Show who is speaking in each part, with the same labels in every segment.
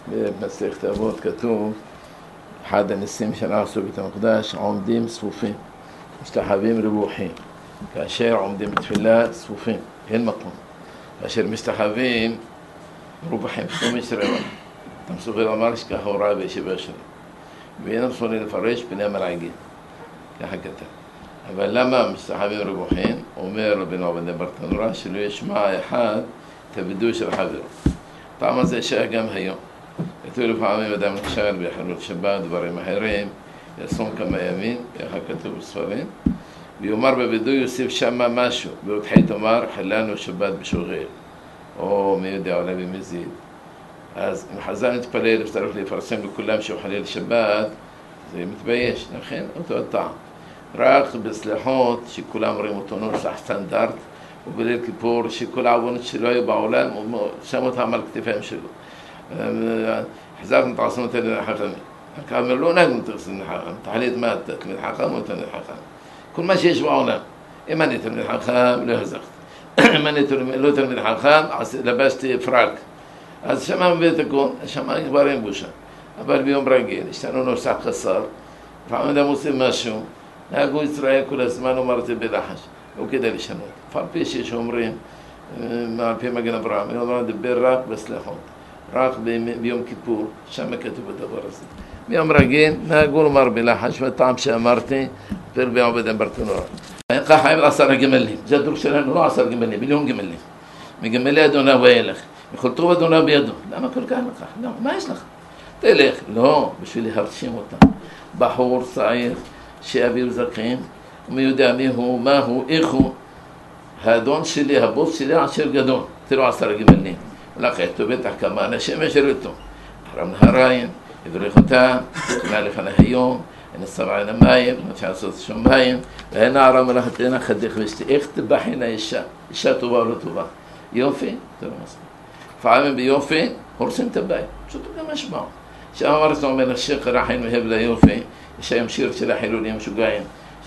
Speaker 1: במסכת אבות כתוב, אחד הניסים שנעשו בית המקדש, עומדים צפופים, משתחווים רווחים. כאשר עומדים בתפילה צפופים, אין מקום. כאשר משתחווים רווחים, חומש רבע. אתה מסוגל אמר שככה הוא ראה בישיבה שלו. ואין רצוני לפרש פני המלעגים, ככה כתב. אבל למה משתחווים רווחים? אומר רבינו עובדיה ברטנורה שלא ישמע אחד את הווידוי של חברו. טעם הזה שייך גם היום. כתוב לפעמים אדם נכשל בחילול שבת, דברים אחרים, יעשום כמה ימים, ככה כתוב בספרים, ויאמר בווידוי יוסיף שמה משהו, ואותחי תאמר חיללנו שבת בשוגג, או מי יודע אולי במזיד. אז אם חז"ל נתפלל וצריך לפרסם לכולם שהוא חלל שבת, זה מתבייש, לכן אותו טעם. רק בסליחות שכולם רואים אותו נוסח סטנדרט, ובליל כיפור שכל העוונות שלו היו בעולם, הוא שם אותם על כתפיים שלו. חזרנו תעשו אותה לנחחמי. הכאמר לא נגנו תעשו לנחחם, תחליט מה אתה, תלמיד חכם או תלמיד חכם. כל מה שיש בעולם, אם אני תלמיד חכם, לא הזכת. אם אני לא תלמיד חכם, לבשתי פרק. אז שמה מביא את הכל, שמה כבר אין בושה. אבל ביום רגיל, יש לנו נוסח חסר, פעם אדם עושה משהו, נהגו ישראל כל הזמן אמרתי בלחש, לא כדאי לשנות. פעם פי שיש אומרים, על פי מגן אברהם, דבר רק בסליחות. רק ביום כיפור, שם כתוב הדבר הזה. ביום רגיל, נהגו לומר בלחש, וטעם שאמרתי, פרבי עובדיה ברטנורה. ככה חייב 10 גמלים, זה הדרוש שלנו, לא 10 גמלים, מיליון גמלים. מגמלי אדוני וילך, מכל טוב אדוני בידו. למה כל כך לך? לא, מה יש לך? תלך, לא, בשביל להרשים אותם. בחור צעיר, שאביו זקן, ומי יודע מי הוא, מה הוא, איך הוא. האדון שלי, הבוס שלי, עשיר גדול. תראו 10 גמלים. ולכן, בטח כמה אנשים ישרתו. אחרם נהריים, יברך אותה, תקנה לפני היום, אין הסבע אין המים, נתחיל לעשות שום מים, ואין נערה מלאכתנה חדיך ושתי, איך תבחין האישה? אישה טובה או לא טובה? יופי? תראו מספיק. פעמים ביופי, הורסים את הבית. פשוט גם משמעו. שאמרת לו מן השייך רחין מהב ליופי, יש היום שיר של החילונים משוגעים.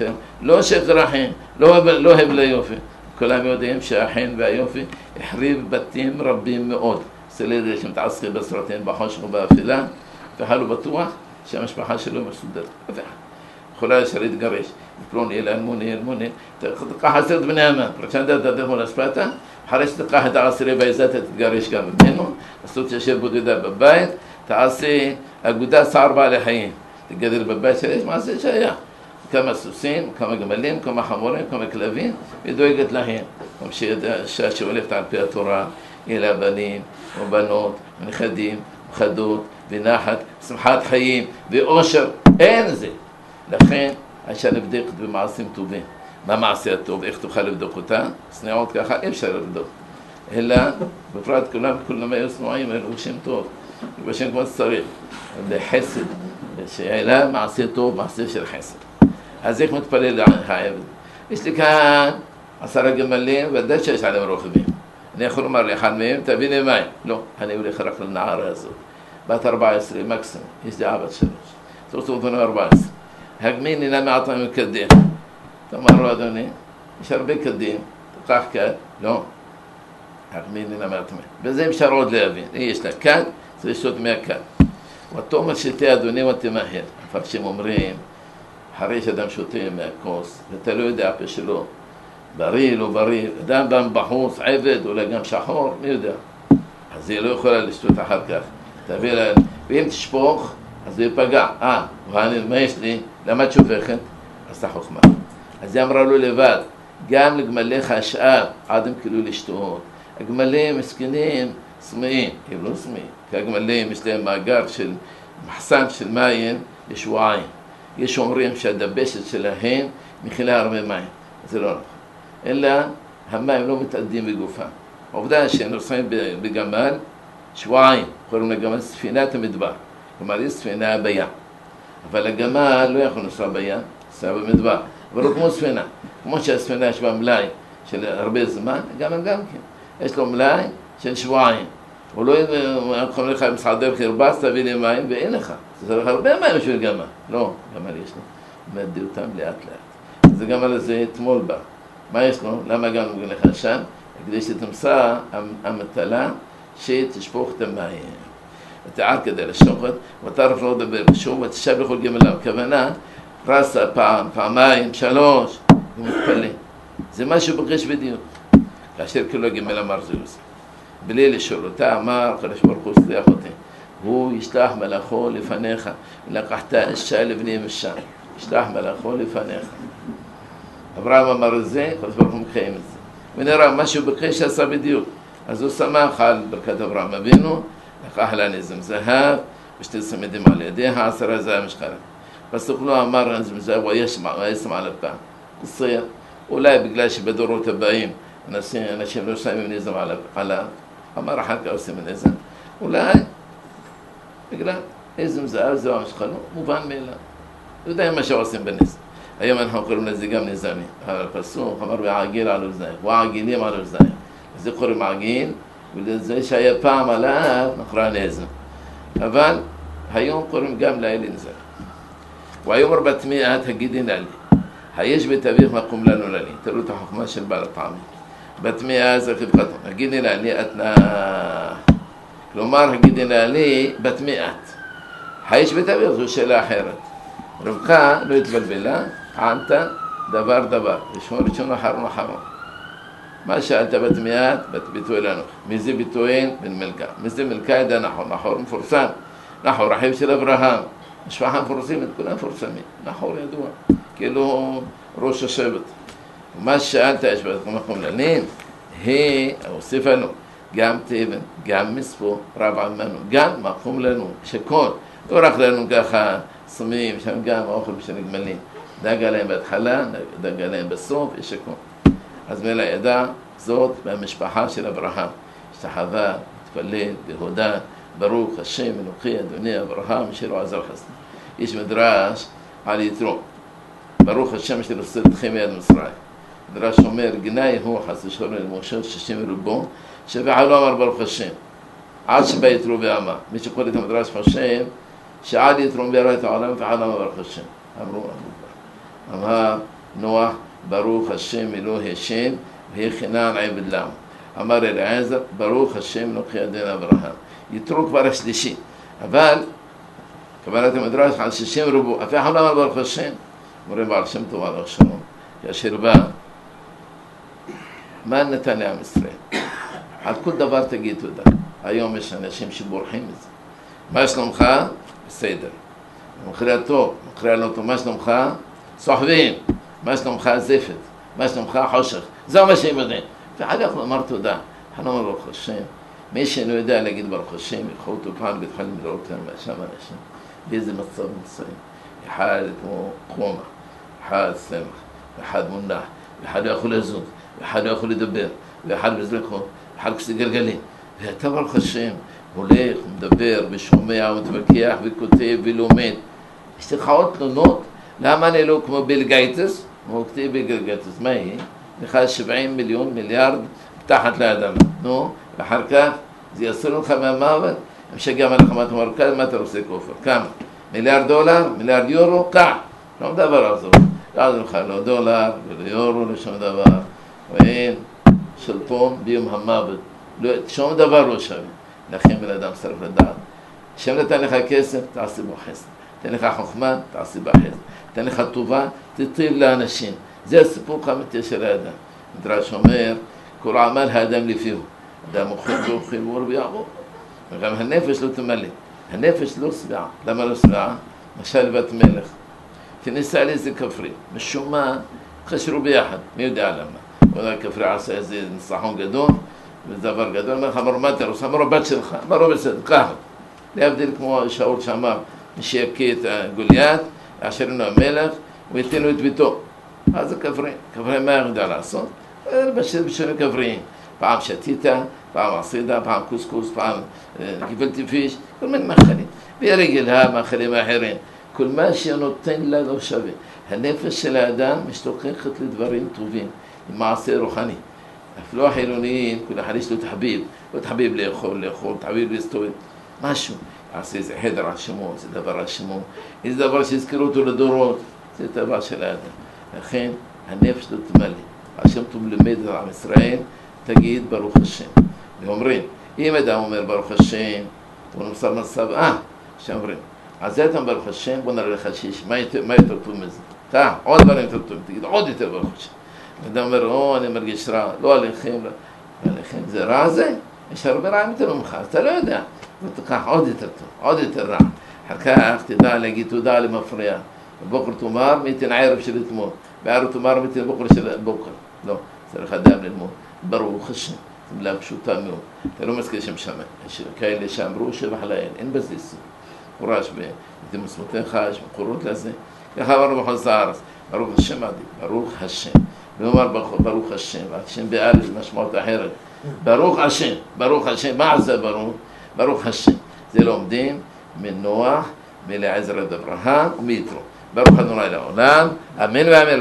Speaker 1: לא שייך רחין, לא הב ליופי. כולם יודעים שהחין והיופי החריב בתים רבים מאוד. סלידה שמתעסקי בסרטים בחושך ובאפילה, וחלו בטוח שהמשפחה שלו מסודרת. יכולה ישר להתגרש. פלוני, אלמוני, תקח 10 בני המן. פרצ'נדה תדמו לספתה, אחרי שתקח את העשירי בעזת, תתגרש גם ממנו. עשו תשב בודדה בבית, תעשי אגודה צער בעלי חיים. תגדל בבית שיש מעשה שהיה. כמה סוסים, כמה גמלים, כמה חמורים, כמה כלבים, ודואגת להם. כמו שאישה שהולכת על פי התורה, יהיה לה בנים ובנות, נכדים, חדות, ונחת, שמחת חיים, ואושר, אין זה. לכן, האישה נבדקת במעשים טובים. מה מעשה הטוב? איך תוכל לבדוק אותה? צניעות ככה, אי אפשר לבדוק. אלא, בפרט כולם היו צנועים, אלו שם טוב. בשם כמו שצריך. בחסד. שאלה מעשה טוב, מעשה של חסד. אז איך מתפלל העבד? יש לי כאן 10 גמלים, ודאי שיש עליהם רוכבים. אני יכול לומר לאחד מהם, תביא לי מים. לא, אני הולך רק לנערה הזאת. בת 14, מקסימום. יש לי בת 3. זאת אומרת, 14. הגמין אינה מעטה מקדם. תאמר לו, אדוני, יש הרבה קדים. תקח כד. לא. הגמין אינה מעטה. וזה אפשר עוד להבין. יש לה כד, צריך לשתות מהכד. ותאמר שתי אדוני ותמהר. המפרשים אומרים, אחרי שאדם שותה מהכוס, ואתה לא יודע הפה שלו, בריא, לא בריא, אדם בא בחוץ, עבד, אולי גם שחור, מי יודע. אז היא לא יכולה לשתות אחר כך. תביא לה, ואם תשפוך, אז זה ייפגע. מה יש לי? למה את שופכת? אז אתה חוכמה. אז היא אמרה לו לבד, גם לגמליך השאר, עדם כאילו לשתות. הגמלים מסכנים, סמאים, הם לא סמאים. כי הגמלים יש להם מאגר של מחסן של מים לשבועיים. יש אומרים שהדבשת שלהם מכילה הרבה מים. זה לא נכון. אלא המים לא מתאדים בגופה. העובדה שהם נוסעים בגמל, שבועיים, קוראים לגמל ספינת המדבר. כלומר, היא ספינה בים. אבל הגמל לא יכול לנסוע בים, נוסע במדבר. אבל לא כמו ספינה. כמו שהספינה יש בה מלאי של הרבה זמן, הגמל גם כן. יש לו מלאי של שבועיים. הוא לא יכול לך מסעדר חרבס, תביא לי מים, ואין לך. זה הרבה מים בשביל גמל. לא, גמל יש לו. מדדי אותם לאט לאט. זה גמל הזה אתמול בא. מה יש לו? למה גם נגן לך שם? כדי שתמצא המטלה שתשפוך את המים. ותיער כדי לשוחט, ותערף לא לדבר בשוב, ותשב לכל גמליו. כוונה, רסה פעם, פעמיים, שלוש, הוא מתפלא. זה מה שהוא בקש בדיוק. כאשר כאילו הגמל אמר זה עושה. בלי לשאול אותה, אמר, הקדוש ברוך הוא סליח אותי. הוא ישלח מלאכו לפניך, ולקחת אישה לבני משם. ישלח מלאכו לפניך. אברהם אמר את זה, הקדוש ברוך הוא מקיים את זה. ונראה, מה שהוא בקש עשה בדיוק. אז הוא שמח על ברכת אברהם אבינו, לקח לה נזם זהב, ושתי צמידים על ידיה, 10 זהב משקלה. פסוק לא אמר נזם זהב, הוא ישם על הפעם. קציר, אולי בגלל שבדורות הבאים, אנשים לא שמים נזם עליו, אמר אחר כך עושים נזם. אולי בגלל נזם זהב, זהו המשכנו, מובן מאליו. לא יודע מה שעושים בנזם. היום אנחנו קוראים לזה גם נזמי. הפסוק אמר ועגיל על אוזניים, ועגילים על אוזניים. זה קוראים עגיל, ולזה שהיה פעם עליו נקרא נזם. אבל היום קוראים גם לילה נזם. והיומר בתמיעת הגידין לי. היש בית אביך מקום לנו לי. תראו את החוכמה של בעל הפעמים. בתמיעה זה חבקתו. הגידין לי אתנה. כלומר, הגידין לי בתמיעת. היש בית אביך זו שאלה אחרת. רבקה לא התבלבלה, ענתה דבר דבר. ראשון אחרון אחרון. מה שאלת בתמיעת, ביטוי לנו. מי זה ביטויין? בן מלכה. מי זה מלכה ידע נחור? נחור מפורסם. נחור אחיו של אברהם. משפחה מפורסמת, כולם מפורסמים. נחור ידוע. כאילו ראש השבט. מה שאלת יש במקום לנים? היא הוסיפה לנו. גם תבן, גם מספו, רב עמנו. גם מקום לנו. שכל. לא רק לנו ככה סמים, שם גם האוכל של גמלים. דאגה להם בהתחלה, דאגה להם בסוף, יש הכל. אז מלא ידע, זאת מהמשפחה של אברהם. השתחווה, התפלל, בהודה, ברוך השם, אלוקי, אדוני, אברהם, שלא עזר חסד. יש מדרש על יתרו. ברוך השם של עושה אתכם מיד מצרים. מדרש אומר, גנאי הוא חס ושלום למשה 60 רובו, שבעלו אמר ברוך השם. עד שבא יתרו ואמר. מי שקורא את המדרש חושב, שעד יתרו וירא את העולם ועלם ברוך השם. אמרו, אמר נוח, ברוך השם אלוהי השם, והיא חינן עבד לם. אמר אליעזר, ברוך השם אלוקי אדון אברהם. יתרו כבר השלישי. אבל, קבלת המדרש על 60 רובו, אף אחד לא אמר ברוך השם. אומרים בעל שם טוב על השלום. כאשר בא, מה נתן לעם ישראל? על כל דבר תגיד תודה. היום יש אנשים שבורחים מזה. מה שלומך? בסדר. במקרה הטוב, במקרה הלא טוב, מה שלומך? סוחבים. מה שלומך? זפת. מה שלומך? חושך. זהו מה שהם יודעים. ואחר כך אמר תודה. אנחנו אומר ברוך השם. מי שאינו יודע להגיד ברוך השם, יקחו אותו פעם בתחלים לראות להם מהשם אנשים. באיזה מצב נמצאים. אחד כמו חומה, אחד סמך, ואחד מונח, ואחד לא יכול לזוז, ואחד לא יכול לדבר, ואחד בזלקות, ואחד כסי גלגלים. ואתה ברוך השם הולך, מדבר, ושומע, ומתווכח, וכותב, ולומד. יש לך עוד תלונות? למה אני לא כמו ביל גייטס? הוא כתב ביל גייטס, מה היא? לך 70 מיליון מיליארד מתחת לאדמה. נו, ואחר כך זה יסור לך מהמוות, המשגע מלחמת מרכז, מה אתה עושה כופר? כמה? מיליארד דולר? מיליארד יורו? קח! שום דבר על זאת. יעזור לך לא דולר, ולא יורו, לשום דבר. ואין שלטון ביום המוות. שום דבר לא שווה. לכן בן אדם צריך לדעת. השם נתן לך כסף, תעשי בו חסד. תן לך חוכמה, תעשי בה חסד. תן לך טובה, תטיב לאנשים. זה הסיפור האמיתי של האדם. מדרש אומר, כל עמל האדם לפיהו. אדם אוכל ואוכל ואור ויעבור. וגם הנפש לא תמלא. הנפש לא שבעה. למה לא שבעה? משל בת מלך. שניסה לאיזה כפרי. משום מה, חשרו ביחד. מי יודע למה? הוא יודע, כפרי עשה איזה ניצחון גדול, וזה דבר גדול. אומר לך, אמרו, מה אתה רוצה? אמרו, בת שלך. אמרו, בסדר, ככה. להבדיל כמו שאול שאמר, מי שיקה את גוליית, אשר אינו המלך, ויתנו את ביתו. אז זה כפרי. כפרי מה יודע לעשות? בשביל כפריים. פעם שתיתה, פעם עשידה, פעם קוסקוס, פעם קיבלתי פיש, כל מיני מאכלים. ברגל מאכלים אחרים. כל מה שנותן לה לא שווה. הנפש של האדם משתוקקת לדברים טובים, עם מעשה רוחני. אפילו החילוניים, כל אחד יש לו תחביב. לא תחביב לאכול, תחביב להסתובב. משהו. יעשה איזה חדר על שמו, זה דבר על שמו. איזה דבר שיזכרו אותו לדורות. זה דבר של האדם. לכן, הנפש לא תמלא. השם טוב לימד על עם ישראל, תגיד ברוך השם. ואומרים, אם אדם אומר ברוך השם, הוא נמצא במצב, שאומרים, אז זה אתה ברוך השם, בוא נראה לך שיש, מה יותר טוב מזה? עוד דברים יותר טובים, תגיד עוד יותר ברוך השם. ואתה אומר, אני מרגיש רע, לא עליכם, עליכם זה רע זה? יש הרבה רעים יותר ממך, אתה לא יודע. ותקח עוד יותר טוב, עוד יותר רע. אחר כך תדע להגיד תודה למפריע. בבוקר תאמר, מתי הערב של אתמול. בערב תאמר, מתי הבוקר של הבוקר. לא, צריך אדם ללמוד. ברוך השם. זו מילה פשוטה מאוד. אתה לא מזכיר שם שמיים. יש כאלה שאמרו שבח לאל, אין בזה סוף. חורש בתמוסמותיך, יש מקורות לזה. ככה אמרנו בכל הארץ. ברוך השם עדיף, ברוך השם. ואומר ברוך השם, השם באלף משמעות אחרת. ברוך השם, ברוך השם, מה זה ברוך? ברוך השם. זה לומדים מנוח, מלעזר עד אברהם ומיתרו. ברוך ה' לעולם, אמן ואמן.